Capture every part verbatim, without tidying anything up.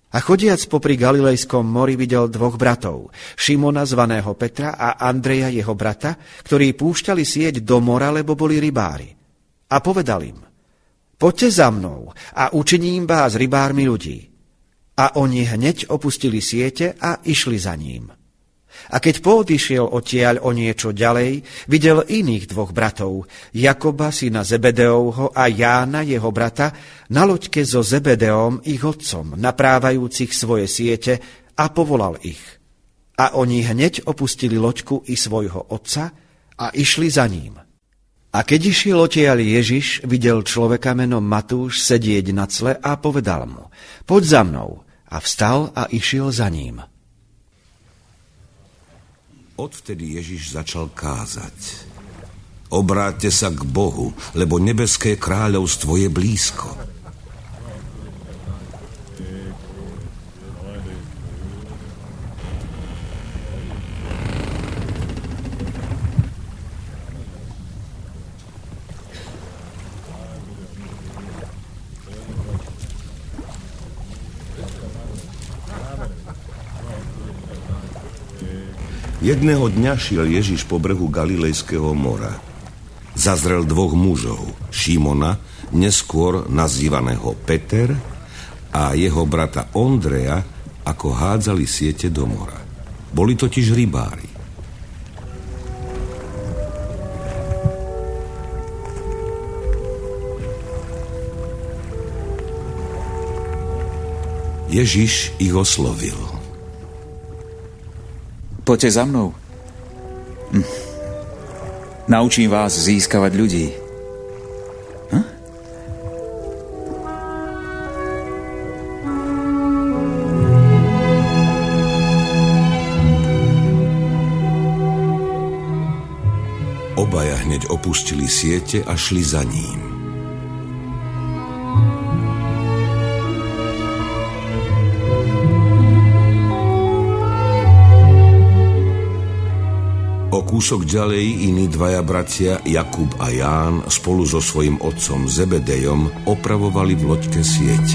A chodiac popri Galilejskom mori videl dvoch bratov, Šimona zvaného Petra a Andreja jeho brata, ktorí púšťali sieť do mora, lebo boli rybári. A povedal im: Poďte za mnou a učiním vás rybármi ľudí. A oni hneď opustili siete a išli za ním. A keď poodišiel odtiaľ o niečo ďalej, videl iných dvoch bratov, Jakoba syna Zebedeovho a Jána jeho brata, na loďke so Zebedeom ich otcom, naprávajúcich svoje siete, a povolal ich. A oni hneď opustili loďku i svojho otca a išli za ním. A keď išiel odtiaľ Ježiš, videl človeka menom Matúš sedieť na cle a povedal mu: Poď za mnou. A vstal a išiel za ním. Odvtedy Ježiš začal kázať: Obráťte sa k Bohu, lebo nebeské kráľovstvo je blízko. Jedného dňa šiel Ježiš po brehu Galilejského mora. Zazrel dvoch mužov, Šimona, neskôr nazývaného Peter, a jeho brata Ondreja, ako hádzali siete do mora. Boli totiž rybári. Ježiš ich oslovil: Poďte za mnou. Hm. Naučím vás získavať ľudí. Hm? Obaja hneď opustili siete a šli za ním. O kúsok ďalej iní dvaja bratia, Jakub a Ján, spolu so svojím otcom Zebedejom opravovali v loďke siete.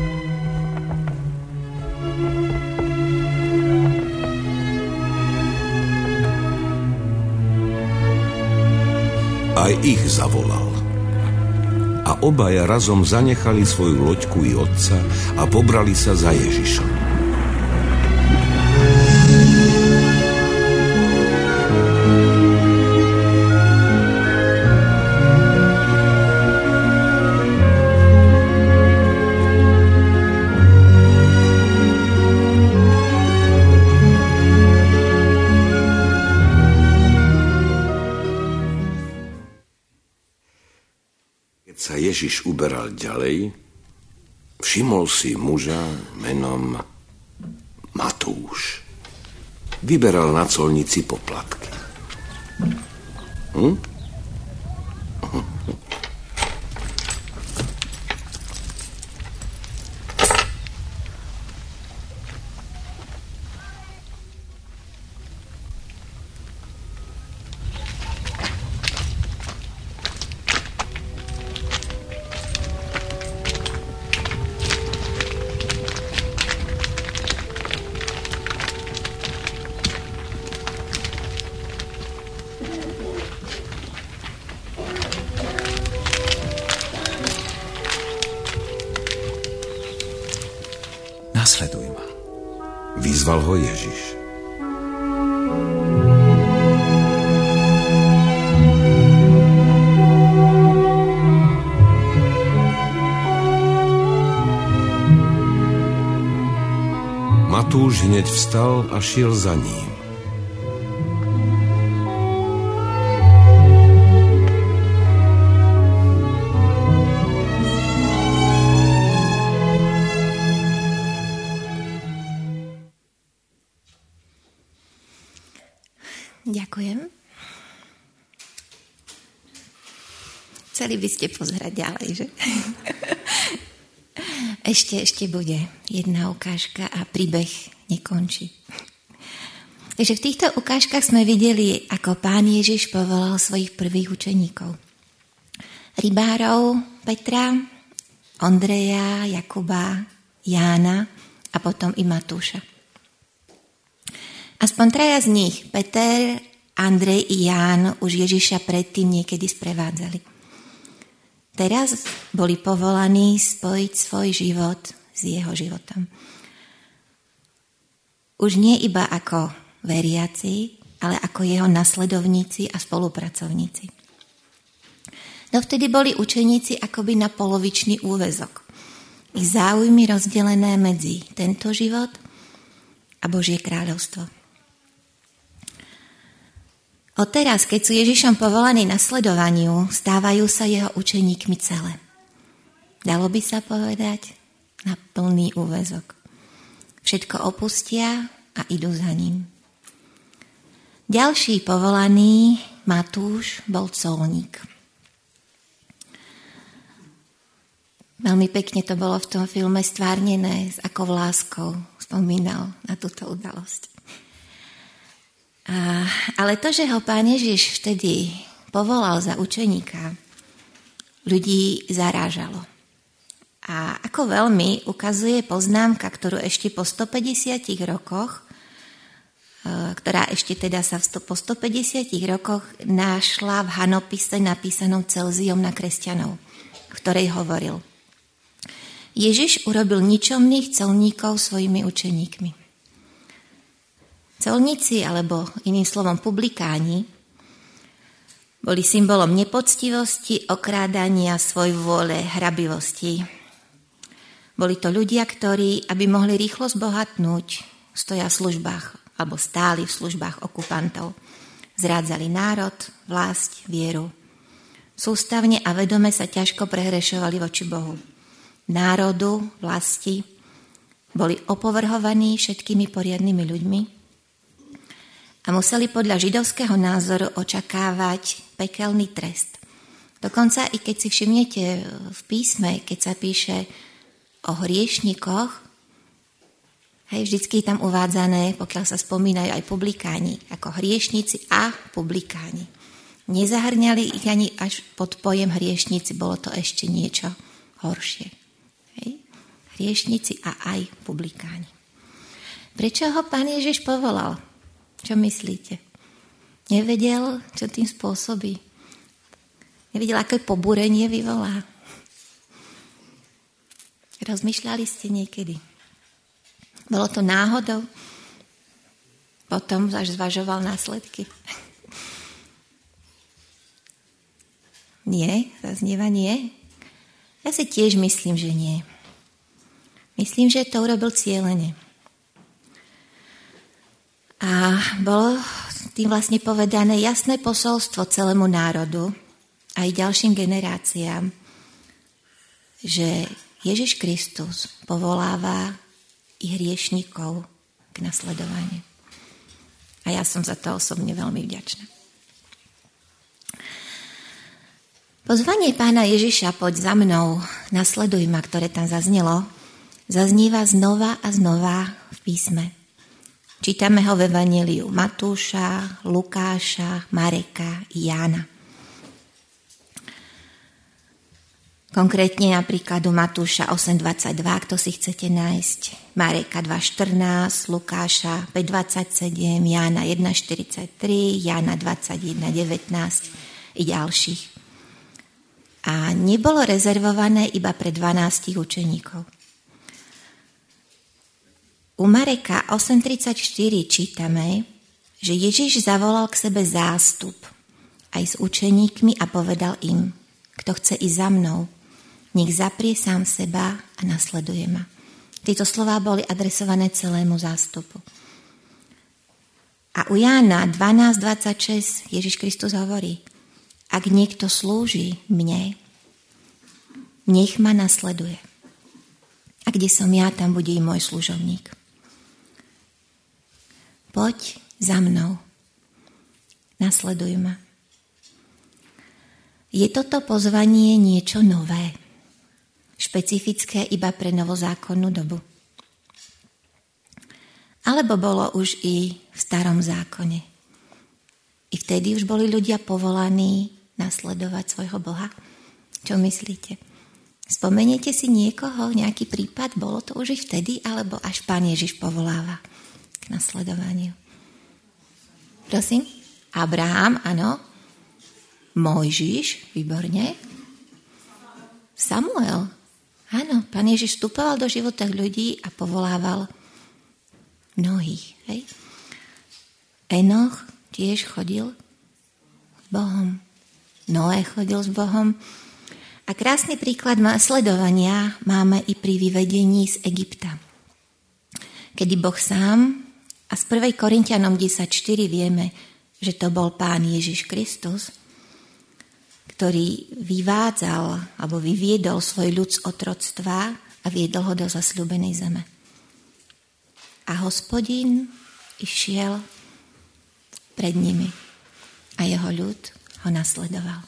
Aj ich zavolal. A obaja razom zanechali svoju loďku i otca a pobrali sa za Ježišom. Keď sa Ježiš uberal ďalej, všimol si muža menom Matúš. Vyberal na colnici poplatky. Hm? Nasleduj ma. Vyzval ho Ježiš. Matúš hneď vstal a šiel za ním. Ďakujem. Chceli by ste pozerať ďalej, že? Ešte, ešte bude jedna ukážka a príbeh nekončí. Takže v týchto ukážkach sme videli, ako Pán Ježiš povolal svojich prvých učeníkov. Rybárov Petra, Ondreja, Jakuba, Jána a potom i Matúša. Aspoň traja z nich, Peter, Andrej i Ján, už Ježiša predtým niekedy sprevádzali. Teraz boli povolaní spojiť svoj život s jeho životom. Už nie iba ako veriaci, ale ako jeho nasledovníci a spolupracovníci. Dovtedy boli učeníci akoby na polovičný úväzok. Ich záujmy rozdelené medzi tento život a Božie kráľovstvo. Odteraz, keď sú Ježišom povolaní nasledovaniu, stávajú sa jeho učeníkmi celé. Dalo by sa povedať na plný úväzok. Všetko opustia a idú za ním. Ďalší povolaný, Matúš, bol colník. Veľmi pekne to bolo v tom filme stvárnené, s akou láskou spomínal na túto udalosť. A, ale to, že ho Pán Ježiš vtedy povolal za učeníka, ľudí zarážalo. A ako veľmi ukazuje poznámka, ktorú ešte po stopäťdesiatich rokoch, ktorá ešte teda sa po stopäťdesiatich rokoch našla v hanopise napísanom Celziom na kresťanov, v ktorej hovoril: Ježiš urobil ničomných colníkov svojimi učeníkmi. Colníci, alebo iným slovom publikáni, boli symbolom nepoctivosti, okrádania, svojvôle, hrabivosti. Boli to ľudia, ktorí, aby mohli rýchlo zbohatnúť, stoja v službách, alebo stáli v službách okupantov. Zrádzali národ, vlast, vieru. Sústavne a vedome sa ťažko prehrešovali voči Bohu. Národu, vlasti, boli opovrhovaní všetkými poriadnymi ľuďmi a museli podľa židovského názoru očakávať pekelný trest. Dokonca i keď si všimnete v písme, keď sa píše o hriešnikoch, hej, vždycky je tam uvádzané, pokiaľ sa spomínajú aj publikáni, ako hriešnici a publikáni. Nezahrňali ich ani až pod pojem hriešnici, bolo to ešte niečo horšie. Hej. Hriešnici a aj publikáni. Prečo ho Pán Ježiš povolal? Čo myslíte? Nevedel, čo tým spôsobí? Nevedel, aké pobúrenie vyvolá? Rozmýšľali ste niekedy? Bolo to náhodou? Potom až zvažoval následky? Nie, zaznieva nie. Ja si tiež myslím, že nie. Myslím, že to urobil cielene. A bolo tým vlastne povedané jasné posolstvo celému národu aj ďalším generáciám, že Ježiš Kristus povoláva i hriešnikov k nasledovaniu. A ja som za to osobne veľmi vďačná. Pozvanie Pána Ježiša poď za mnou, nasleduj ma, ktoré tam zaznelo, zazníva znova a znova v písme. Čítame ho v Evanjeliu Matúša, Lukáša, Mareka i Jána. Konkrétne napríklad u Matúša osem dvadsaťdva, kto si chcete nájsť, Mareka dva štrnásť, Lukáša päť dvadsaťsedem, Jána jeden štyridsaťtri, Jána dvadsaťjeden devätnásť i ďalších. A nebolo rezervované iba pre dvanástich učeníkov. U Mareka osem tridsaťštyri čítame, že Ježiš zavolal k sebe zástup aj s učeníkmi a povedal im: kto chce ísť za mnou, nech zaprie sám seba a nasleduje ma. Tieto slová boli adresované celému zástupu. A u Jána dvanásť dvadsaťšesť Ježiš Kristus hovorí: ak niekto slúži mne, nech ma nasleduje. A kde som ja, tam bude i môj služobník. Poď za mnou. Nasleduj ma. Je toto pozvanie niečo nové, špecifické iba pre novozákonnú dobu? Alebo bolo už i v starom zákone? I vtedy už boli ľudia povolaní nasledovať svojho Boha? Čo myslíte? Spomeniete si niekoho, nejaký prípad? Bolo to už i vtedy, alebo až Pán Ježiš povoláva k nasledovaniu? Prosím? Abraham, áno. Mojžiš, výborne. Samuel, áno. Pán Ježiš vstupoval do života ľudí a povolával mnohých. Hej? Enoch tiež chodil s Bohom. Noé chodil s Bohom. A krásny príklad sledovania máme i pri vyvedení z Egypta. Kedy Boh sám, a z prvej Korinťanom desaťštyri vieme, že to bol Pán Ježiš Kristus, ktorý vyvádzal alebo vyviedol svoj ľud z otroctva a viedol ho do zasľúbenej zeme. A Hospodin išiel pred nimi a jeho ľud ho nasledoval.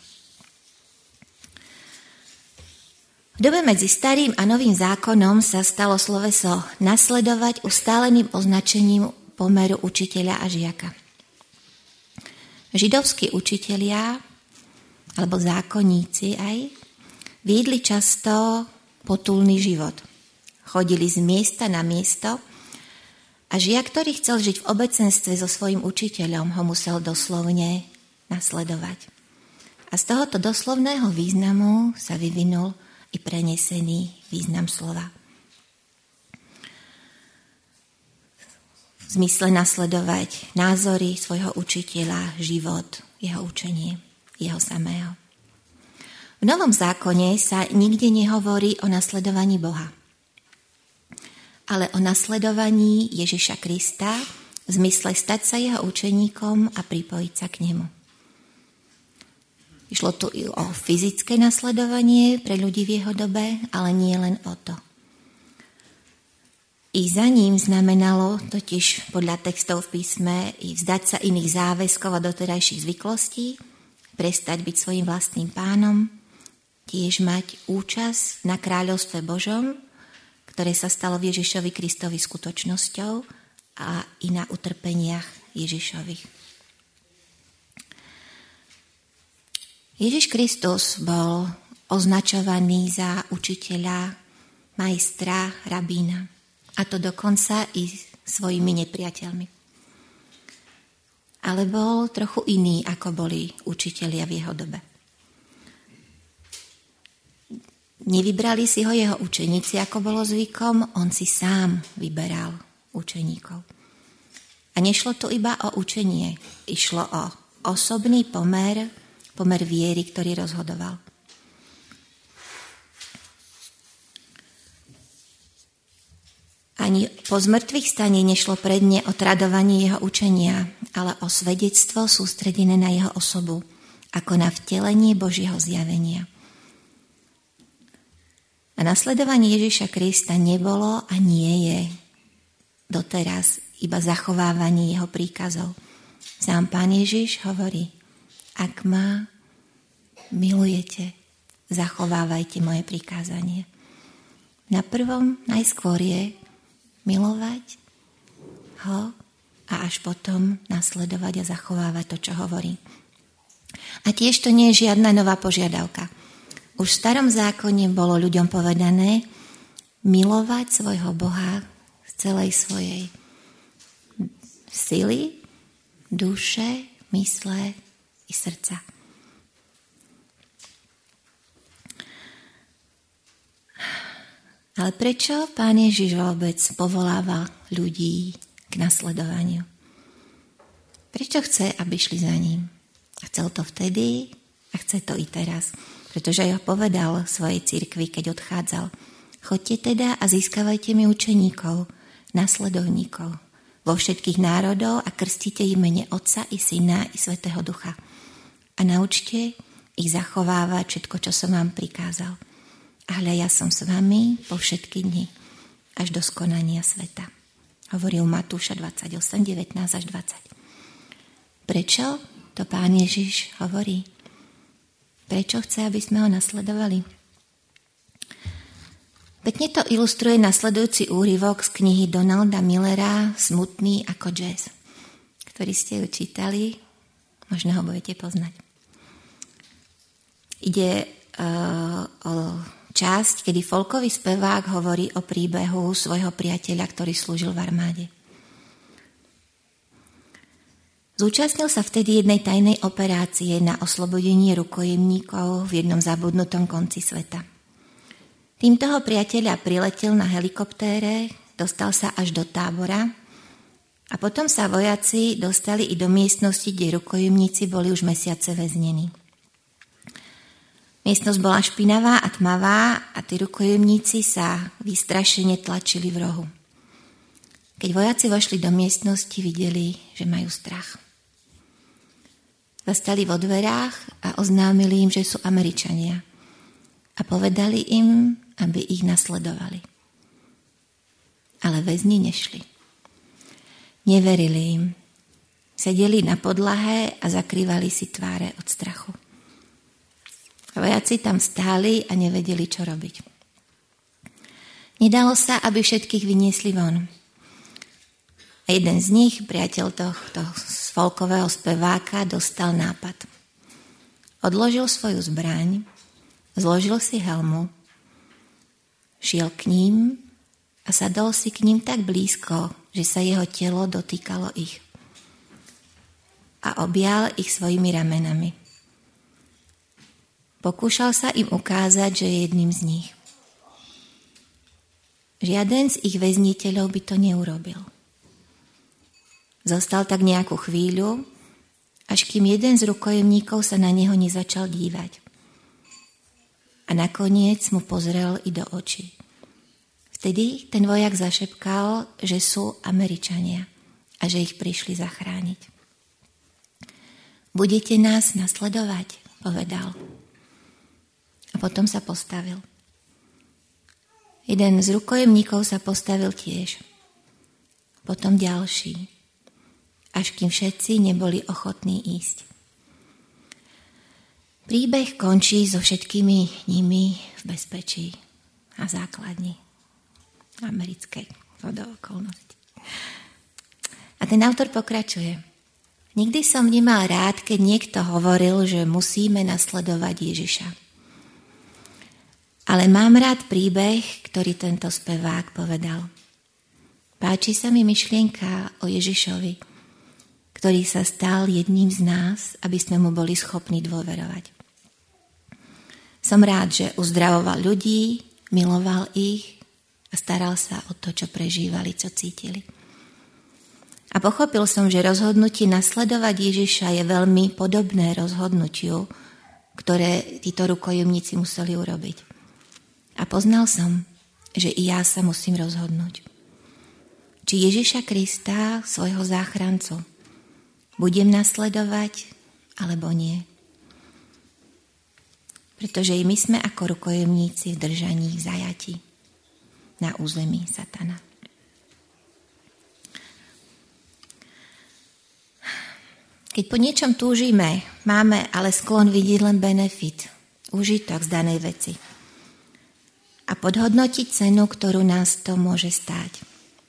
V dobe medzi starým a novým zákonom sa stalo sloveso nasledovať ustáleným označením pomeru učiteľa a žiaka. Židovskí učitelia, alebo zákonníci aj, viedli často potulný život. Chodili z miesta na miesto a žiak, ktorý chcel žiť v obecenstve so svojím učiteľom, ho musel doslovne nasledovať. A z tohoto doslovného významu sa vyvinul i prenesený význam slova. V zmysle nasledovať názory svojho učiteľa, život, jeho učenie, jeho samého. V Novom zákone sa nikde nehovorí o nasledovaní Boha, ale o nasledovaní Ježiša Krista v zmysle stať sa jeho učeníkom a pripojiť sa k nemu. Išlo tu i o fyzické nasledovanie pre ľudí v jeho dobe, ale nie len o to. I za ním znamenalo totiž podľa textov v písme i vzdať sa iných záväzkov a doterajších zvyklostí, prestať byť svojím vlastným pánom, tiež mať účasť na kráľovstve Božom, ktoré sa stalo v Ježišovi Kristovi skutočnosťou a i na utrpeniach Ježišových. Ježiš Kristus bol označovaný za učiteľa, majstra, rabína. A to dokonca i svojimi nepriateľmi. Ale bol trochu iný, ako boli učitelia v jeho dobe. Nevybrali si ho jeho učeníci, ako bolo zvykom, on si sám vyberal učeníkov. A nešlo tu iba o učenie, išlo o osobný pomer, pomer viery, ktorý rozhodoval. Ani po zmrtvých staní nešlo predne o tradovanie jeho učenia, ale o svedectvo sústredené na jeho osobu, ako na vtelenie Božieho zjavenia. A nasledovanie Ježiša Krista nebolo a nie je doteraz iba zachovávanie jeho príkazov. Sám Pán Ježiš hovorí: ak ma milujete, zachovávajte moje prikázanie. Na prvom najskôr je milovať ho a až potom nasledovať a zachovávať to, čo hovorí. A tiež to nie je žiadna nová požiadavka. Už v starom zákone bolo ľuďom povedané milovať svojho Boha z celej svojej sily, duše, mysle i srdca. Ale prečo Pán Ježiš vôbec povoláva ľudí k nasledovaniu? Prečo chce, aby šli za ním? A chcel to vtedy a chce to i teraz. Pretože ja povedal svojej cirkvi, keď odchádzal: choďte teda a získavajte mi učeníkov, nasledovníkov vo všetkých národov a krstite ich mene Otca i Syna i Svätého Ducha. A naučte ich zachovávať všetko, čo som vám prikázal. A hľa, ja som s vami po všetky dni, až do skonania sveta. Hovoril Matúša dvadsaťosem, devätnásť až dvadsať. Prečo to Pán Ježiš hovorí? Prečo chce, aby sme ho nasledovali? Pekne to ilustruje nasledujúci úryvok z knihy Donalda Millera Smutný ako jazz, ktorý ste ju čítali, možno ho budete poznať. Ide uh, o časť, kedy folkový spevák hovorí o príbehu svojho priateľa, ktorý slúžil v armáde. Zúčastnil sa vtedy jednej tajnej operácie na oslobodenie rukojemníkov v jednom zabudnutom konci sveta. Týmto ho priateľa priletel na helikoptére, dostal sa až do tábora a potom sa vojaci dostali i do miestnosti, kde rukojemníci boli už mesiace väznení. Miestnosť bola špinavá a tmavá a tí rukojemníci sa vystrašene tlačili v rohu. Keď vojaci vošli do miestnosti, videli, že majú strach. Zastali vo dverách a oznámili im, že sú Američania. A povedali im, aby ich nasledovali. Ale väzni nešli. Neverili im. Sedeli na podlahe a zakrývali si tváre od strachu. Vojaci tam stáli a nevedeli, čo robiť. Nedalo sa, aby všetkých vyniesli von. A jeden z nich, priateľ tohto folkového speváka, dostal nápad. Odložil svoju zbraň, zložil si helmu, šiel k ním a sadol si k ním tak blízko, že sa jeho telo dotýkalo ich. A objal ich svojimi ramenami. Pokúšal sa im ukázať, že je jedným z nich. Žiaden z ich väzniteľov by to neurobil. Zostal tak nejakú chvíľu, až kým jeden z rukojemníkov sa na neho nezačal dívať. A nakoniec mu pozrel i do očí. Vtedy ten vojak zašepkal, že sú Američania a že ich prišli zachrániť. Budete nás nasledovať, povedal. A potom sa postavil. Jeden z rukojemníkov sa postavil tiež. Potom ďalší. Až kým všetci neboli ochotní ísť. Príbeh končí so všetkými nimi v bezpečí a základni americkej okolnosti. A ten autor pokračuje. Nikdy som nemal rád, keď niekto hovoril, že musíme nasledovať Ježiša. Ale mám rád príbeh, ktorý tento spevák povedal. Páči sa mi myšlienka o Ježišovi, ktorý sa stal jedným z nás, aby sme mu boli schopní dôverovať. Som rád, že uzdravoval ľudí, miloval ich a staral sa o to, čo prežívali, čo cítili. A pochopil som, že rozhodnutie nasledovať Ježiša je veľmi podobné rozhodnutiu, ktoré títo rukojemníci museli urobiť. A poznal som, že i ja sa musím rozhodnúť. Či Ježiša Krista, svojho záchrancu, budem nasledovať, alebo nie. Pretože i my sme ako rukojemníci v držaní, v zajatí na území satana. Keď po niečom túžime, máme ale sklon vidieť len benefit, užitok z danej veci a podhodnotiť cenu, ktorú nás to môže stáť.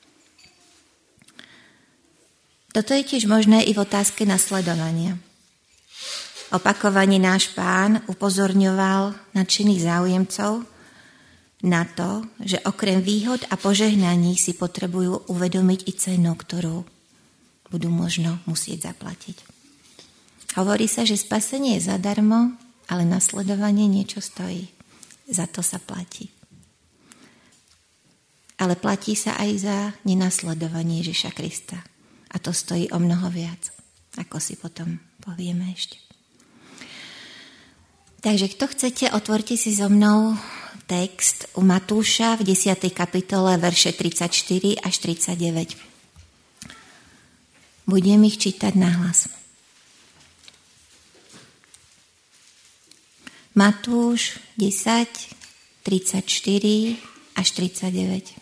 Toto je tiež možné i v otázke nasledovania. Opakovane náš Pán upozorňoval nadšených záujemcov na to, že okrem výhod a požehnaní si potrebujú uvedomiť i cenu, ktorú budú možno musieť zaplatiť. Hovorí sa, že spasenie je zadarmo, ale nasledovanie niečo stojí. Za to sa platí. Ale platí sa aj za nenasledovanie Ježiša Krista. A to stojí o mnoho viac, ako si potom povieme ešte. Takže kto chcete, otvorte si so mnou text u Matúša v desiatej kapitole verše tridsaťštyri až tridsaťdeväť. Budem ich čítať nahlas. Matúš desať, tridsaťštyri až tridsaťdeväť.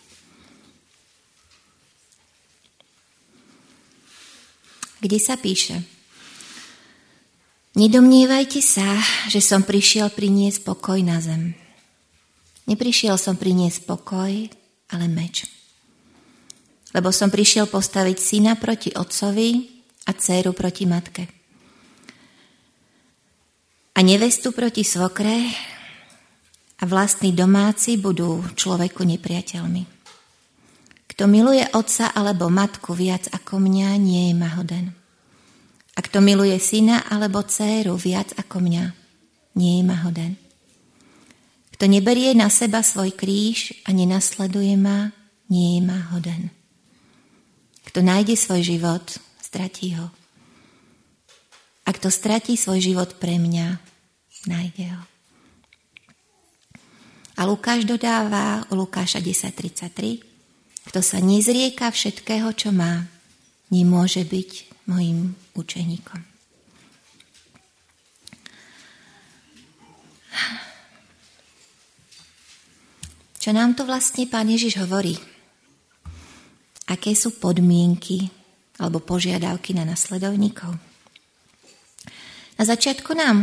Kde sa píše: Nedomnievajte sa, že som prišiel priniesť pokoj na zem. Neprišiel som priniesť pokoj, ale meč. Lebo som prišiel postaviť syna proti otcovi a dcéru proti matke. A nevestu proti svokre a vlastní domáci budú človeku nepriateľmi. Kto miluje otca alebo matku viac ako mňa, nie je ma hoden. A kto miluje syna alebo dcéru viac ako mňa, nie je ma hoden. Kto neberie na seba svoj kríž a nenasleduje ma, nie je ma hoden. Kto nájde svoj život, stratí ho. A kto stratí svoj život pre mňa, nájde ho. A Lukáš dodáva u Lukáša desať tridsaťtri, kto sa nezrieka všetkého, čo má, nemôže byť mojím učeníkom. Čo nám tu vlastne Pán Ježiš hovorí? Aké sú podmienky alebo požiadavky na nasledovníkov? Na začiatku nám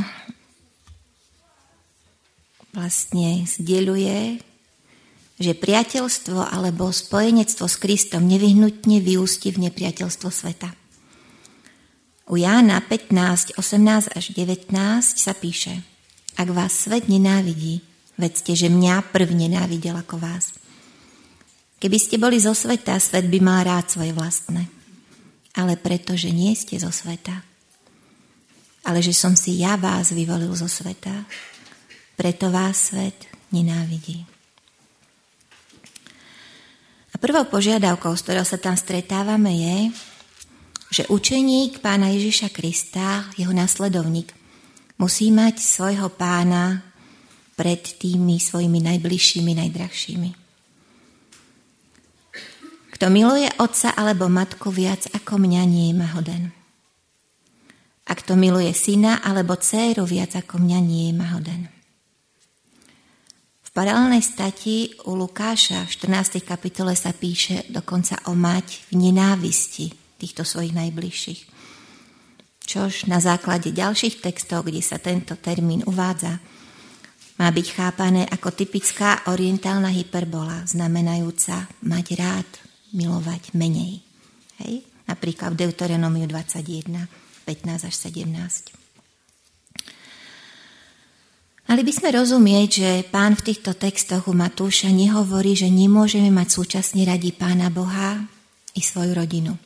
vlastne zdieľuje, že priateľstvo alebo spojenectvo s Kristom nevyhnutne vyústi v nepriateľstvo sveta. U Jána pätnásť, osemnásť až devätnásť sa píše: Ak vás svet nenávidí, vedzte, že mňa prv nenávidel ako vás. Keby ste boli zo sveta, svet by mal rád svoje vlastné. Ale pretože nie ste zo sveta, ale že som si ja vás vyvolil zo sveta, preto vás svet nenávidí. A prvou požiadavkou, s ktorou sa tam stretávame, je, že učeník Pána Ježiša Krista, jeho nasledovník, musí mať svojho Pána pred tými svojimi najbližšími, najdrahšími. Kto miluje otca alebo matku viac ako mňa, nie je ma hoden. A kto miluje syna alebo dcéru viac ako mňa, nie je ma hoden. V paralelnej stati u Lukáša v štrnástej kapitole sa píše dokonca o mať v nenávisti týchto svojich najbližších. Čož na základe ďalších textov, kde sa tento termín uvádza, má byť chápané ako typická orientálna hyperbola, znamenajúca mať rád, milovať menej. Hej? Napríklad v Deuteronomiu dvadsaťjeden, pätnásť až sedemnásť. Mali by sme rozumieť, že Pán v týchto textoch u Matúša nehovorí, že nemôžeme mať súčasne radi Pána Boha i svoju rodinu.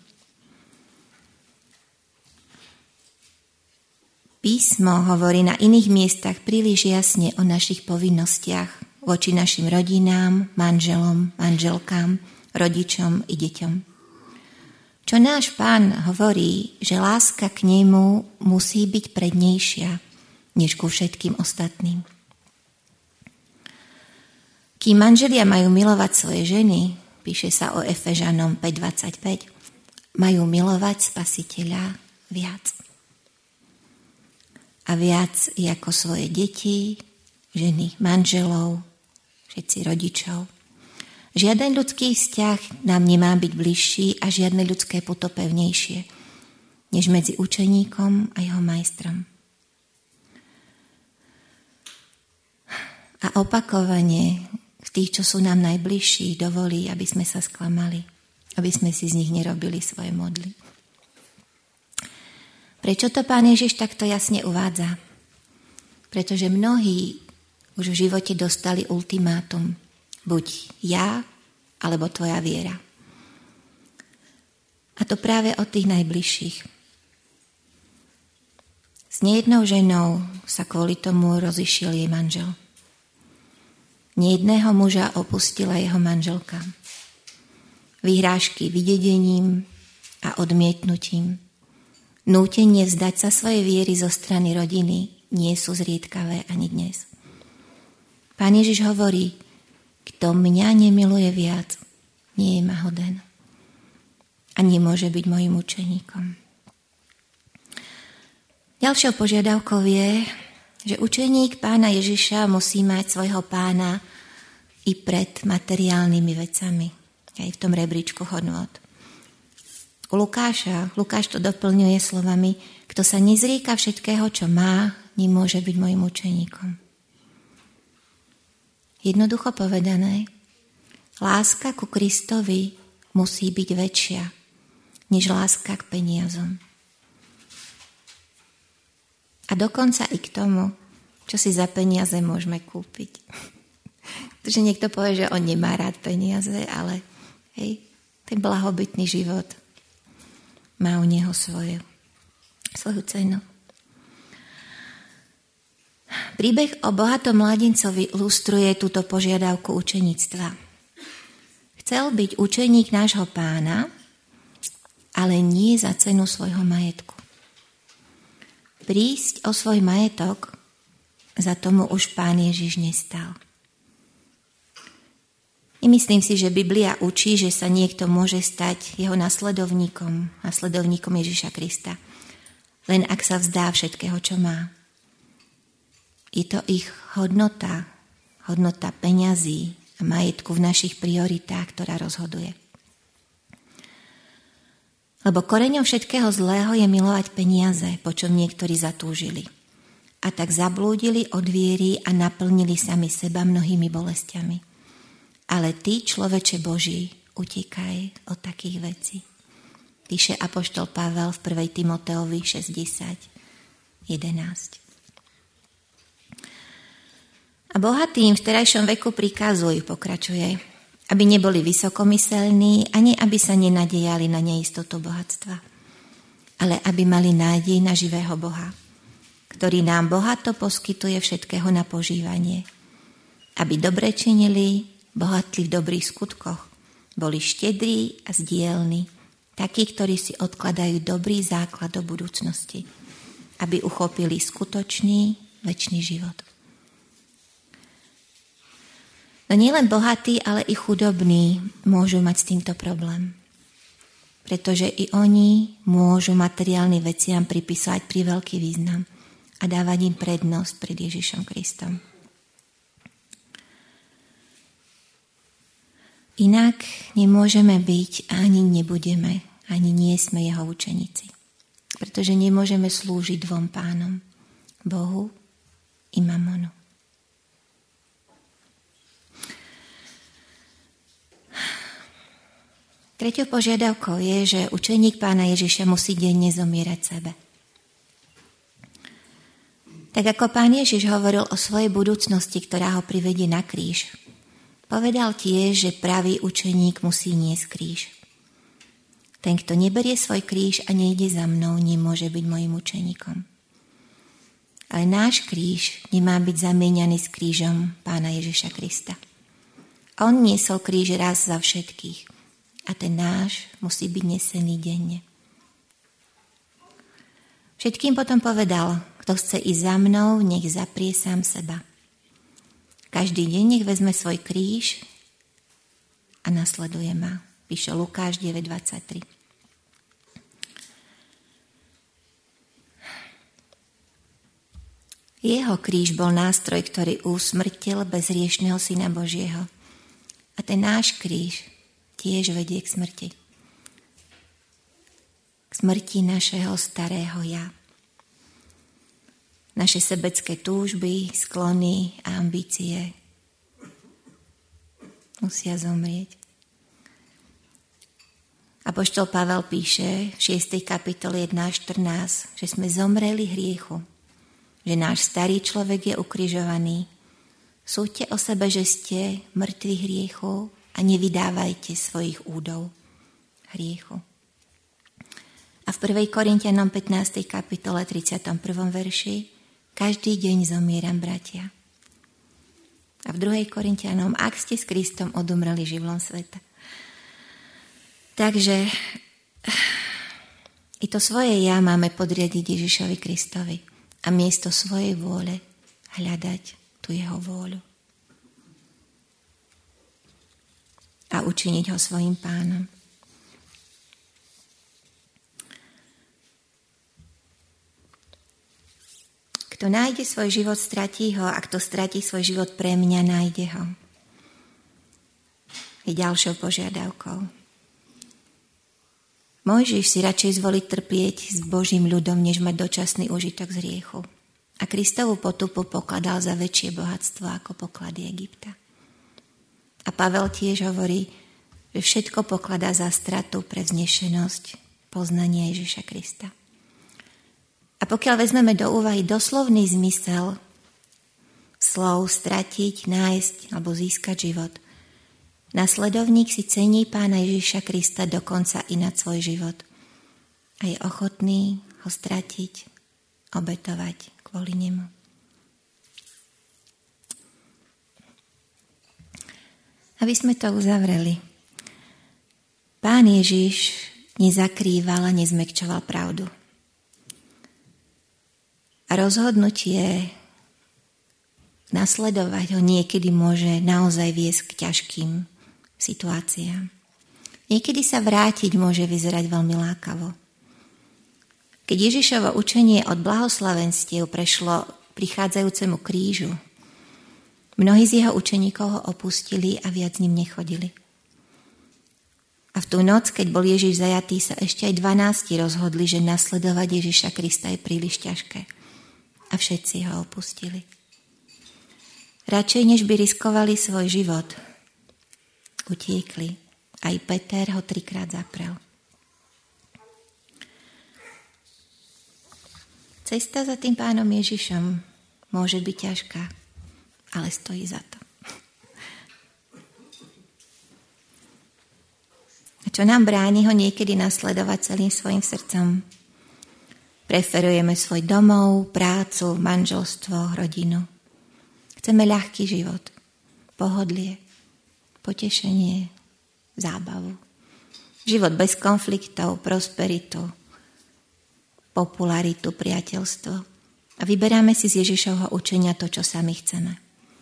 Písmo hovorí na iných miestach príliš jasne o našich povinnostiach voči našim rodinám, manželom, manželkám, rodičom i deťom. Čo náš Pán hovorí, že láska k nemu musí byť prednejšia než ku všetkým ostatným. Kým manželia majú milovať svoje ženy, píše sa o Efežanom päť dvadsaťpäť, majú milovať Spasiteľa viac. A viac je ako svoje deti, ženy, manželov, všetci rodičov. Žiaden ľudský vzťah nám nemá byť bližší a žiadne ľudské puto pevnejšie, než medzi učeníkom a jeho majstrom. A opakovane v tých, čo sú nám najbližší, dovolí, aby sme sa sklamali, aby sme si z nich nerobili svoje modly. Prečo to Pán Ježiš takto jasne uvádza? Pretože mnohí už v živote dostali ultimátum. Buď ja, alebo tvoja viera. A to práve od tých najbližších. S nejednou ženou sa kvôli tomu rozišiel jej manžel. Nejedného muža opustila jeho manželka. Vyhrážky vydedením a odmietnutím, nútenie vzdať sa svojej viery zo strany rodiny nie sú zriedkavé ani dnes. Pán Ježiš hovorí, kto mňa nemiluje viac, nie je ma hoden a nemôže byť mojím učeníkom. Ďalšou požiadavkou je, že učeník Pána Ježiša musí mať svojho Pána i pred materiálnymi vecami, aj v tom rebríčku hodnôt. U Lukáša, Lukáš to doplňuje slovami, kto sa nezrieka všetkého, čo má, nemôže byť mojím učeníkom. Jednoducho povedané, láska ku Kristovi musí byť väčšia, než láska k peniazom. A dokonca i k tomu, čo si za peniaze môžeme kúpiť. Pretože niekto povie, že on nemá rád peniaze, ale hej, ten blahobytný život má u neho svoju, svoju cenu. Príbeh o bohatom mladencovi ilustruje túto požiadavku učeníctva. Chcel byť učeník nášho Pána, ale nie za cenu svojho majetku. Prísť o svoj majetok, za tomu už Pán Ježiš nestal. Nemyslím si, že Biblia učí, že sa niekto môže stať jeho nasledovníkom, nasledovníkom Ježiša Krista, len ak sa vzdá všetkého, čo má. Je to ich hodnota, hodnota peňazí a majetku v našich prioritách, ktorá rozhoduje. Lebo koreňom všetkého zlého je milovať peniaze, po čom niektorí zatúžili. A tak zablúdili od viery a naplnili sami seba mnohými bolestiami. Ale ty, človeče Boží, utekaj od takých vecí. Píše apoštol Pavel v prvej Timoteovi šesťdesiat jedenásť. A bohatým v terajšom veku prikazuj, pokračuje, aby neboli vysokomyselní, ani aby sa nenadejali na neistotu bohatstva, ale aby mali nádej na živého Boha, ktorý nám bohato poskytuje všetkého na požívanie, aby dobre činili, bohatli v dobrých skutkoch, boli štedrí a zdielni, takí, ktorí si odkladajú dobrý základ do budúcnosti, aby uchopili skutočný večný život. No nielen bohatí, ale i chudobní môžu mať s týmto problém, pretože i oni môžu materiálnym veciam pripísať pri veľký význam a dávať im prednosť pred Ježišom Kristom. Inak nemôžeme byť, ani nebudeme, ani nie sme jeho učeníci. Pretože nemôžeme slúžiť dvom pánom, Bohu i mamonu. Treťou požiadavkou je, že učeník Pána Ježiša musí denne zomierať sebe. Tak ako Pán Ježiš hovoril o svojej budúcnosti, ktorá ho privedie na kríž, povedal tiež, že pravý učeník musí niesť kríž. Ten, kto neberie svoj kríž a nejde za mnou, nemôže byť mojim učeníkom. Ale náš kríž nemá byť zamieňaný s krížom Pána Ježiša Krista. On niesol kríž raz za všetkých a ten náš musí byť nesený denne. Všetkým potom povedal, kto chce ísť za mnou, nech zaprie sám seba. Každý deň nech vezme svoj kríž a nasleduje ma. Píše Lukáš deväť dvadsaťtri. Jeho kríž bol nástroj, ktorý usmrtil bezhriešného Syna Božieho. A ten náš kríž tiež vedie k smrti. K smrti našeho starého ja. Naše sebecké túžby, sklony a ambície musia zomrieť. Apoštol Pavel píše v šiestej kapitole jeden až štrnásť, že sme zomreli hriechu, že náš starý človek je ukrižovaný. Súďte o sebe, že ste mŕtvi hriechu a nevydávajte svojich údov hriechu. A v prvej Korinťanom pätnástej kapitole tridsiatom prvom verši každý deň zomieram, bratia. A v druhej Korinťanom, ak ste s Kristom odumreli živlom sveta. Takže i to svoje ja máme podriadiť Ježišovi Kristovi a miesto svojej vôle hľadať tu jeho vôľu. A učiniť ho svojím pánom. Kto nájde svoj život, stratí ho, a kto stratí svoj život pre mňa, nájde ho. Je ďalšou požiadavkou. Mojžiš si radšej zvolí trpieť s Božím ľudom, než mať dočasný užitok z hriechu. A Kristovu potupu pokladal za väčšie bohatstvo ako poklady Egypta. A Pavel tiež hovorí, že všetko pokladá za stratu pre vznešenosť poznania Ježiša Krista. A pokiaľ vezmeme do úvahy doslovný zmysel slov stratiť, nájsť alebo získať život. Nasledovník si cení Pána Ježiša Krista dokonca i nad svoj život. A je ochotný ho stratiť, obetovať kvôli nemu. Aby sme to uzavreli. Pán Ježiš nezakrýval a nezmekčoval pravdu. A rozhodnutie nasledovať ho niekedy môže naozaj viesť k ťažkým situáciám. Niekedy sa vrátiť môže vyzerať veľmi lákavo. Keď Ježišovo učenie od blahoslavenstiev prešlo prichádzajúcemu krížu, mnohí z jeho učeníkov ho opustili a viac s ním nechodili. A v tú noc, keď bol Ježiš zajatý, sa ešte aj dvanásti rozhodli, že nasledovať Ježiša Krista je príliš ťažké. A všetci ho opustili. Radšej, než by riskovali svoj život, utiekli. Aj Peter ho trikrát zaprel. Cesta za tým Pánom Ježišom môže byť ťažká, ale stojí za to. A čo nám bráni ho niekedy nasledovať celým svojim srdcom? Preferujeme svoj domov, prácu, manželstvo, rodinu. Chceme ľahký život, pohodlie, potešenie, zábavu. Život bez konfliktov, prosperitu, popularitu, priateľstvo. A vyberáme si z Ježišovho učenia to, čo sami chceme.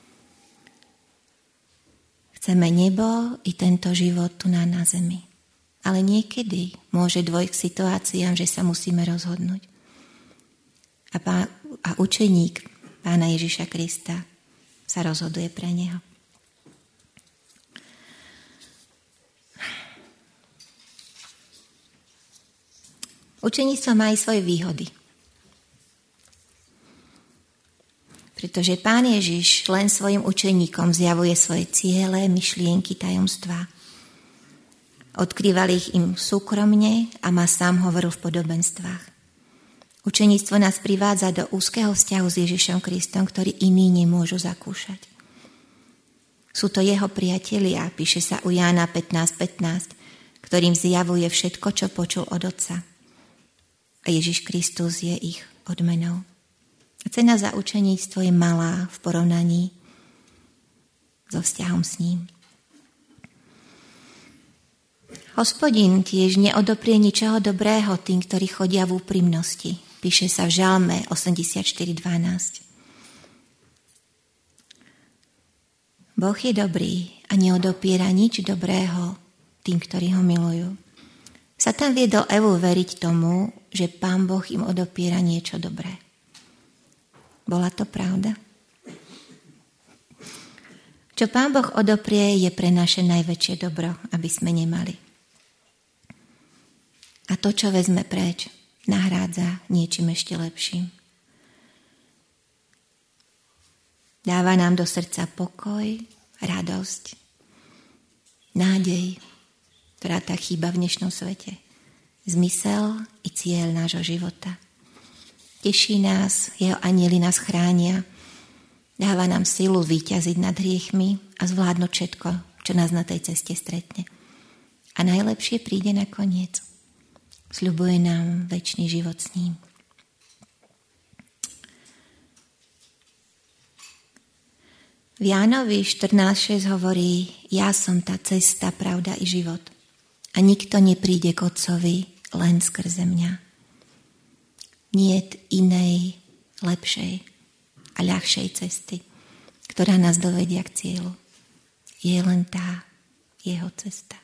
Chceme nebo i tento život tu na, na zemi. Ale niekedy môže dôjsť k situáciám, že sa musíme rozhodnúť. A, pá, a učeník Pána Ježiša Krista sa rozhoduje pre neho. Učeníctvo má aj svoje výhody. Pretože Pán Ježiš len svojim učeníkom zjavuje svoje ciele, myšlienky, tajomstvá. Odkrýval ich im súkromne a má sám hovoril v podobenstvách. Učeníctvo nás privádza do úzkeho vzťahu s Ježišom Kristom, ktorý iní nemôžu zakúšať. Sú to jeho priatelia, píše sa u Jána pätnásť pätnásť, ktorým zjavuje všetko, čo počul od Otca. A Ježiš Kristus je ich odmenou. A cena za učeníctvo je malá v porovnaní so vzťahom s ním. Hospodin tiež neodoprie ničoho dobrého tým, ktorí chodia v úprimnosti. Píše sa v Žalme osemdesiatštyri dvanásť. Boh je dobrý a neodopiera nič dobrého tým, ktorí ho milujú. Satan viedol Evu veriť tomu, že Pán Boh im odopiera niečo dobré. Bola to pravda? Čo Pán Boh odoprie, je pre naše najväčšie dobro, aby sme nemali. A to, čo vezme preč, nahrádza niečím ešte lepším. Dáva nám do srdca pokoj, radosť, nádej, ktorá tak chýba v dnešnom svete. Zmysel i cieľ nášho života. Teší nás, jeho anjeli nás chránia, dáva nám silu víťaziť nad hriechmi a zvládnuť všetko, čo nás na tej ceste stretne. A najlepšie príde na koniec. Sľubuje nám večný život s ním. V Jánovi štrnásť šesť hovorí: Ja som tá cesta, pravda i život. A nikto nepríde k Otcovi len skrze mňa. Niet inej, lepšej a ľahšej cesty, ktorá nás dovedia k cieľu. Je len tá jeho cesta.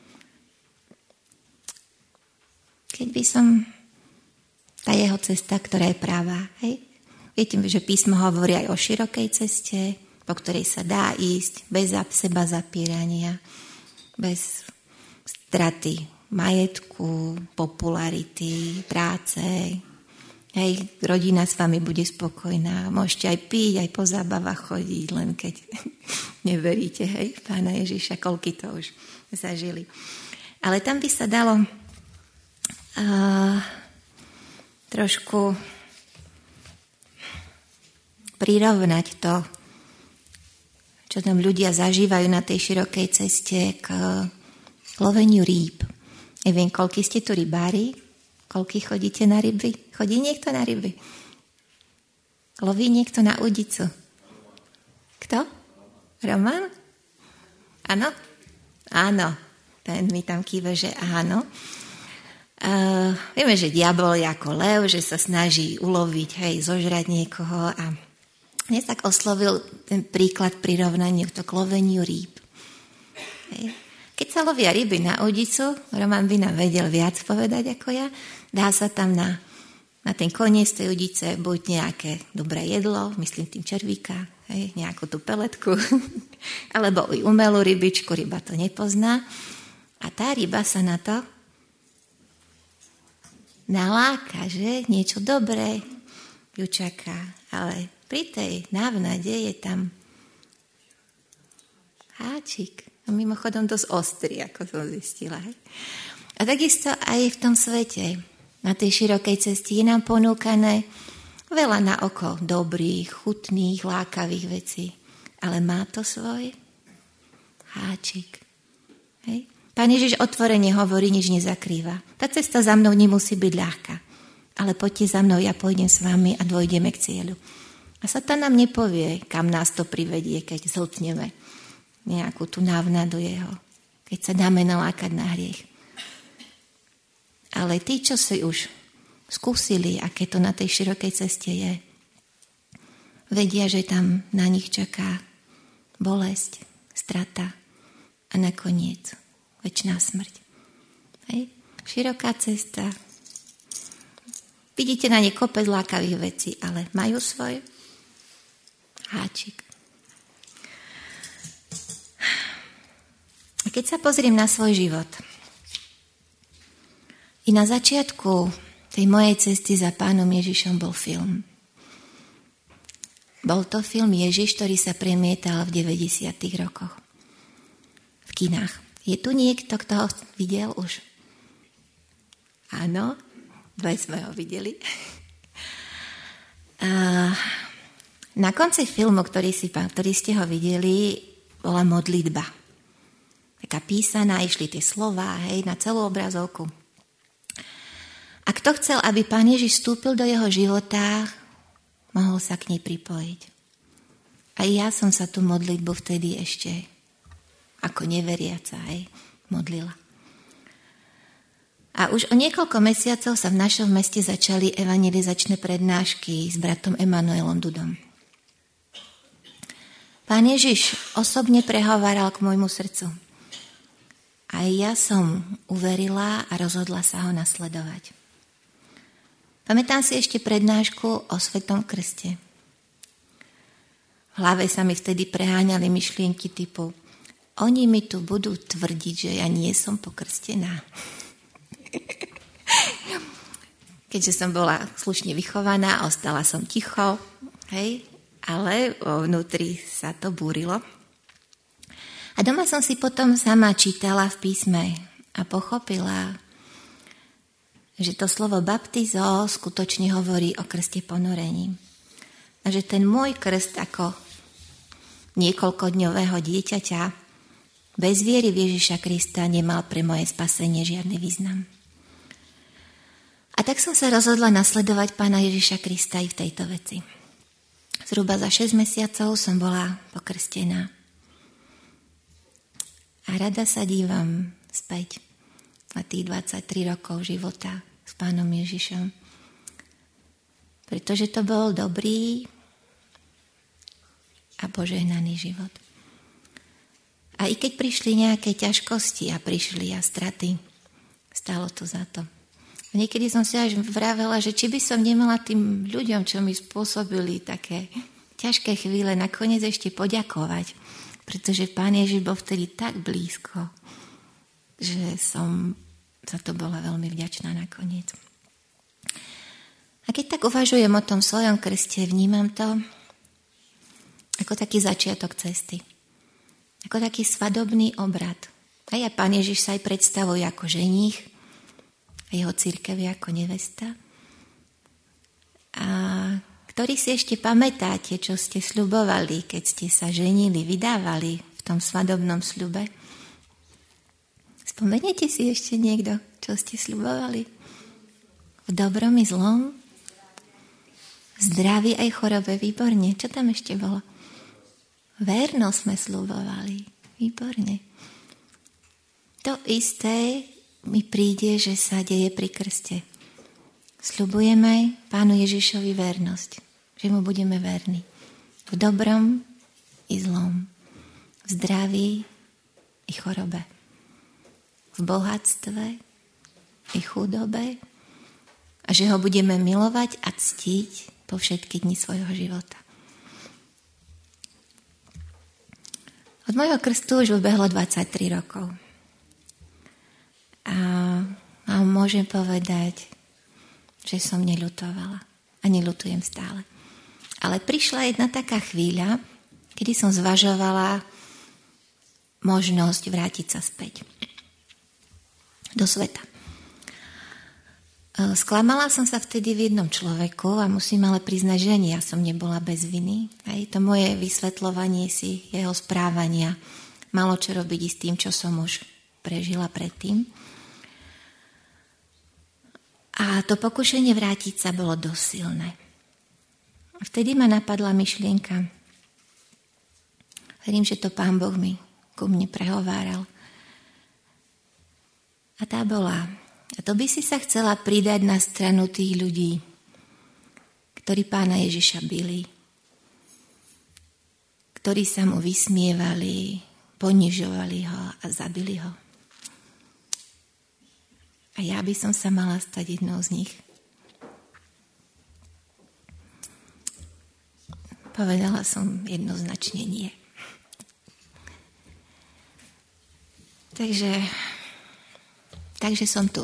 Keď by som tá jeho cesta, ktorá je práva, hej? Viete, že písmo hovorí aj o širokej ceste, po ktorej sa dá ísť bez seba zapírania, bez straty majetku, popularity, práce. Hej, rodina s vami bude spokojná. Môžete aj piť, aj po zábavách chodiť, len keď neveríte, hej, Pána Ježiša, koľky to už zažili. Ale tam by sa dalo uh, trošku prirovnať to čo tam ľudia zažívajú na tej širokej ceste k loveniu rýb. Neviem, koľký ste tu rybári? Koľký chodíte na ryby? Chodí niekto na ryby? Loví niekto na udicu? Kto? Roman? Áno? Áno. Ten mi tam kýve, že áno. Uh, vieme, že diabol je ako lev, že sa snaží uloviť, hej, zožrať niekoho a dnes tak oslovil ten príklad prirovnaniu k loveniu rýb. Hej. Keď sa lovia ryby na udicu, Roman by nám vedel viac povedať ako ja, dá sa tam na, na ten koniec tej udice buď nejaké dobré jedlo, myslím tým červíka, hej, nejakú tú peletku, alebo i umelú rybičku, ryba to nepozná. A tá ryba sa na to naláka, že niečo dobré ju čaká. Ale pri tej návnade je tam háčik. A mimochodom dosť ostrý, ako som zistila. Hej. A takisto aj v tom svete, na tej širokej ceste, je nám ponúkané veľa na oko dobrých, chutných, lákavých vecí. Ale má to svoj háčik. Hej. Pán Ježiš otvorene hovorí, nič nezakrýva. Tá cesta za mnou nemusí byť ľahká. Ale poďte za mnou, ja pôjdem s vami a dôjdeme k cieľu. A Satan nám nepovie, kam nás to privedie, keď zhltneme nejakú tú návnadu jeho. Keď sa dáme nalákať na hriech. Ale tí, čo si už skúsili, aké to na tej širokej ceste je, vedia, že tam na nich čaká bolesť, strata a nakoniec večná smrť. Hej. Široká cesta. Vidíte na ne kopec lákavých vecí, ale majú svoj háčik. A keď sa pozriem na svoj život, i na začiatku tej mojej cesty za Pánom Ježišom bol film. Bol to film Ježiš, ktorý sa premietal v deväťdesiatych rokoch v kinách. Je tu niekto, kto ho videl už? Áno, dve sme ho videli. A na konci filmu, ktorý, si, ktorý ste ho videli, bola modlitba. Taká písaná, išli tie slová, hej, na celú obrazovku. A kto chcel, aby Pán Ježiš vstúpil do jeho života, mohol sa k nej pripojiť. A ja som sa tú modlitbu vtedy ešte ako neveriaca, hej, modlila. A už o niekoľko mesiacov sa v našom meste začali evangelizačné prednášky s bratom Emanuelom Dudom. Pán Ježiš osobne prehováral k môjmu srdcu. A ja som uverila a rozhodla sa ho nasledovať. Pamätám si ešte prednášku o Svetom krste. V hlave sa mi vtedy preháňali myšlienky typu oni mi tu budú tvrdiť, že ja nie som pokrstená. Keďže som bola slušne vychovaná, ostala som ticho, hej, ale vnútri sa to búrilo. A doma som si potom sama čítala v písme a pochopila, že to slovo baptizo skutočne hovorí o krste ponorením. A že ten môj krst ako niekoľkodňového dieťaťa bez viery v Ježiša Krista nemal pre moje spasenie žiadny význam. A tak som sa rozhodla nasledovať Pána Ježiša Krista aj v tejto veci. Zhruba za šesť mesiacov som bola pokrstená. A rada sa dívam späť na tých dvadsaťtri rokov života s Pánom Ježišom. Pretože to bol dobrý a požehnaný život. A i keď prišli nejaké ťažkosti a prišli a straty, stálo to za to. A niekedy som si až vravela, že či by som nemala tým ľuďom, čo mi spôsobili také ťažké chvíle, nakoniec ešte poďakovať. Pretože Pán Ježiš bol vtedy tak blízko, že som za to bola veľmi vďačná nakoniec. A keď tak uvažujem o tom svojom krste, vnímam to ako taký začiatok cesty. Ako taký svadobný obrad. A ja Pán Ježiš sa aj predstavuje ako ženích a jeho cirkev ako nevesta. A k ktorí si ešte pamätáte, čo ste sľubovali, keď ste sa ženili, vydávali v tom svadobnom sľube? Spomeniete si ešte niekto, čo ste sľubovali? V dobrom i zlom? Zdraví aj chorobe, výborne. Čo tam ešte bolo? Verno sme sľubovali, výborne. To isté mi príde, že sa deje pri krste. Sľubujeme Pánu Ježišovi vernosť, že mu budeme verní. V dobrom i zlom. V zdraví i chorobe. V bohatstve i chudobe. A že ho budeme milovať a ctiť po všetky dni svojho života. Od môjho krstu už ubehlo dvadsaťtri rokov. A, a môžem povedať, že som neľutovala. A neľutujem stále. Ale prišla jedna taká chvíľa, kedy som zvažovala možnosť vrátiť sa späť do sveta. Sklamala som sa vtedy v jednom človeku a musím ale priznať, že ani ja som nebola bez viny. Aj to moje vysvetľovanie si jeho správania malo čo robiť s tým, čo som už prežila predtým. A to pokušenie vrátiť sa bolo dosť silné. Vtedy ma napadla myšlienka. Verím, že to Pán Boh mi ku mne prehováral. A tá bola: a to by si sa chcela pridať na stranu tých ľudí, ktorí Pána Ježiša bili, ktorí sa mu vysmievali, ponižovali ho a zabili ho. A ja by som sa mala stať jednou z nich. Povedala som jednoznačne nie. Takže, takže som tu.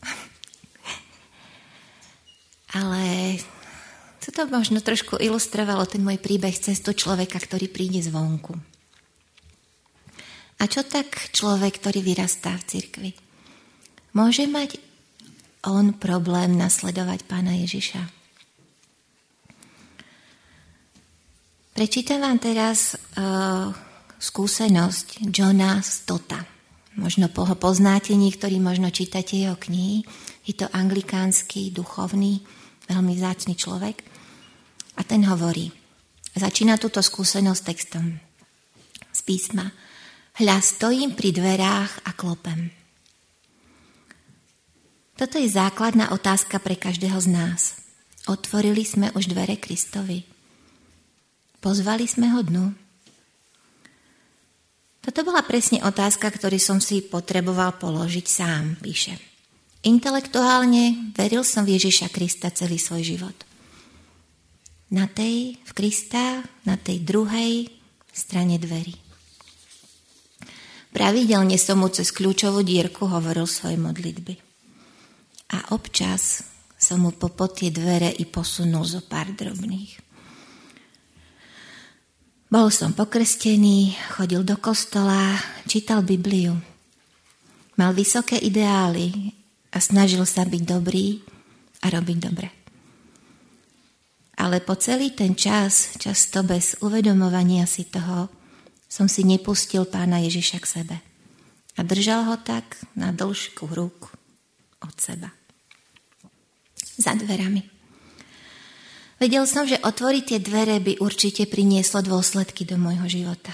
Ale co to možno trošku ilustrovalo ten môj príbeh cestu človeka, ktorý príde zvonku. A čo tak človek, ktorý vyrastá v cirkvi? Môže mať on problém nasledovať Pána Ježiša? Prečítam vám teraz uh, skúsenosť Johna Stotta. Možno ho poznáte, niektorí možno čítate jeho knihy. Je to anglikánsky, duchovný, veľmi vzácny človek. A ten hovorí, začína túto skúsenosť textom z písma. Hľa, stojím pri dverách a klopem. Toto je základná otázka pre každého z nás. Otvorili sme už dvere Kristovi. Pozvali sme ho dnu. Toto bola presne otázka, ktorú som si potreboval položiť sám, píše. Intelektuálne veril som v Ježiša Krista celý svoj život. Na tej, v Krista, na tej druhej strane dverí. Pravidelne som mu cez kľúčovú dierku hovoril svoje modlitby. A občas som mu popod tie dvere i posunul zo pár drobných. Bol som pokrstený, chodil do kostola, čítal Bibliu. Mal vysoké ideály a snažil sa byť dobrý a robiť dobre. Ale po celý ten čas, často bez uvedomovania si toho, som si nepustil Pána Ježiša k sebe. A držal ho tak na dĺžku rúk od seba. Za dverami. Vedel som, že otvoriť tie dvere by určite prinieslo dôsledky do môjho života.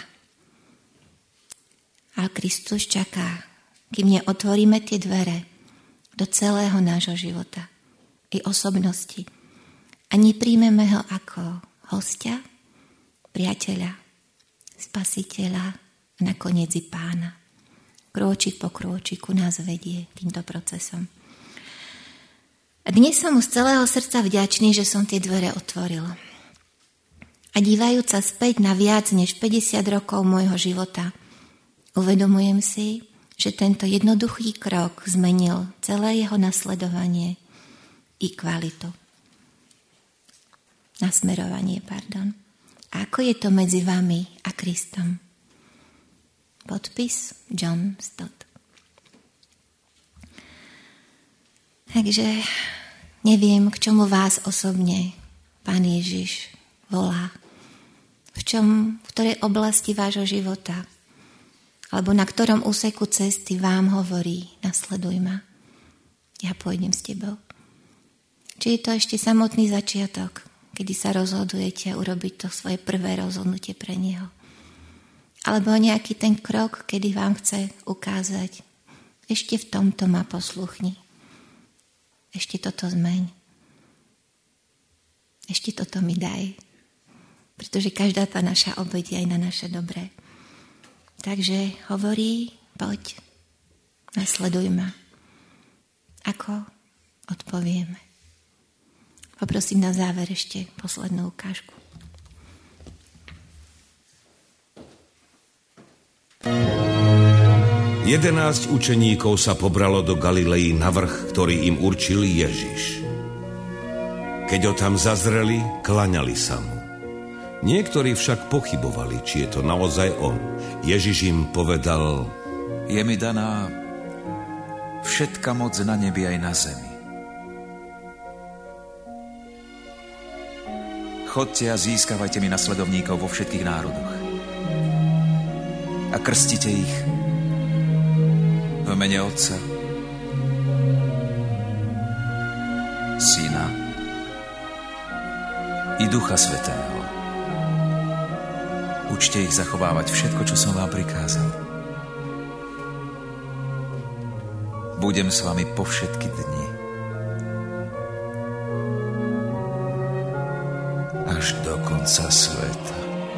A Kristus čaká, kým neotvoríme tie dvere do celého nášho života i osobnosti a nepríjmeme ho ako hostia, priateľa, spasiteľa a nakoniec i Pána. Krôčik po krôčiku nás vedie týmto procesom. A dnes som mu z celého srdca vďačný, že som tie dvere otvoril. A dívajúc sa späť na viac než päťdesiat rokov môjho života, uvedomujem si, že tento jednoduchý krok zmenil celé jeho nasledovanie i kvalitu. Nasmerovanie, pardon. A ako je to medzi vami a Kristom? Podpis John Stott. Takže neviem, k čomu vás osobne Pán Ježiš volá? V čom, v ktorej oblasti vášho života? Alebo na ktorom úseku cesty vám hovorí, nasleduj ma, ja pôjdem s tebou. Či je to ešte samotný začiatok, kedy sa rozhodujete urobiť to svoje prvé rozhodnutie pre Neho. Alebo nejaký ten krok, kedy vám chce ukázať, ešte v tomto ma posluchni. Ešte toto zmeň. Ešte toto mi daj. Pretože každá tá naša obeť je aj na naše dobré. Takže hovorí, poď, nasleduj ma. Ako odpovieme? Poprosím na záver ešte poslednú ukážku. Jedenásť učeníkov sa pobralo do Galilei na vrch, ktorý im určil Ježiš. Keď ho tam zazreli, klaňali sa mu. Niektorí však pochybovali, či je to naozaj on. Ježiš im povedal: Je mi daná všetka moc na nebi aj na zemi. Chodte a získavajte mi nasledovníkov vo všetkých národoch. A krstite ich v mene Otca, Syna i Ducha Svätého. Učte ich zachovávať všetko, čo som vám prikázal. Budem s vami po všetky dni. Až do konca sveta.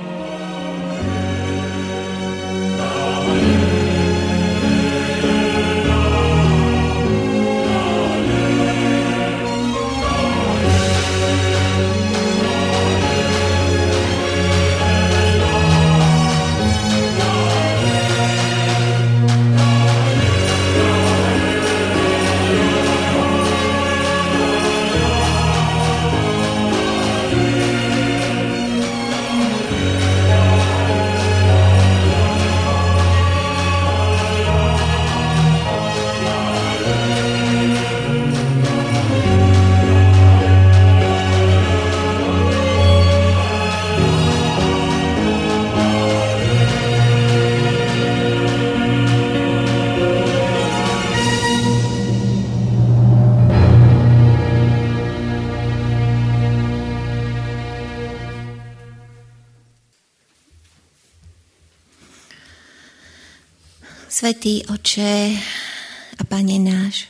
Svätý Oče a Pane náš,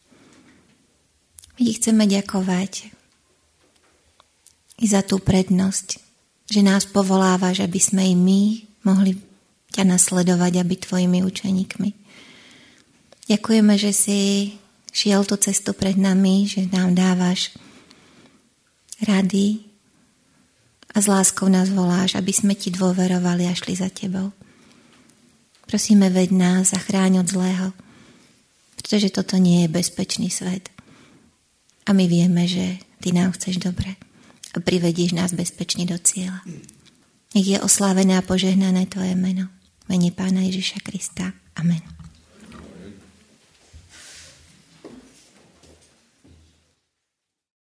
my ti chceme ďakovať i za tú prednosť, že nás povolávaš, aby sme i my mohli ťa nasledovať a byť tvojimi učeníkmi. Ďakujeme, že si šiel tú cestu pred nami, že nám dávaš rady a s láskou nás voláš, aby sme ti dôverovali a šli za tebou. Prosíme, veď nás a chráň od zlého, pretože toto nie je bezpečný svet. A my vieme, že ty nám chceš dobre a privedieš nás bezpečne do cieľa. Nech je oslávené a požehnané tvoje meno. V mene Pána Ježiša Krista. Amen.